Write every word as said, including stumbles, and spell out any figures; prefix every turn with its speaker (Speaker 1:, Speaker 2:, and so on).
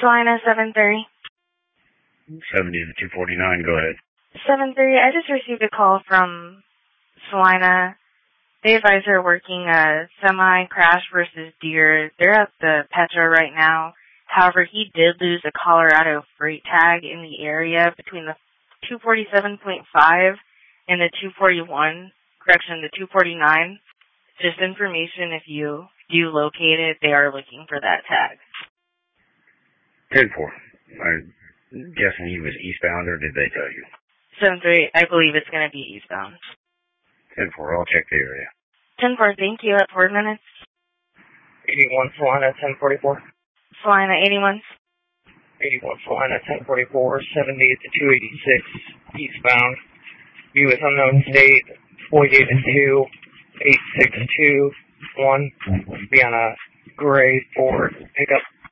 Speaker 1: Salina seven thirty.
Speaker 2: seventy to two forty-nine, go ahead.
Speaker 1: seven thirty, I just received a call from Salina. They advise they're working a semi-crash versus deer. They're at the Petra right now. However, he did lose a Colorado freight tag in the area between the two forty-seven point five and the two forty-one, correction, the two forty-nine. Just information, if you do locate it, they are looking for that tag.
Speaker 2: ten four. I'm guessing he was eastbound, or did they tell you?
Speaker 1: seven three, I believe it's going to be eastbound.
Speaker 2: ten four, I'll check the area.
Speaker 1: ten four, thank you, at four minutes.
Speaker 3: eighty-one, Salina, ten forty-four.
Speaker 1: Salina, eighty-one.
Speaker 3: eighty-one, Salina, ten forty-four, seventy to two eighty-six, eastbound. View is unknown state, forty-eight and two, eight six two one. Be on a gray Ford pickup.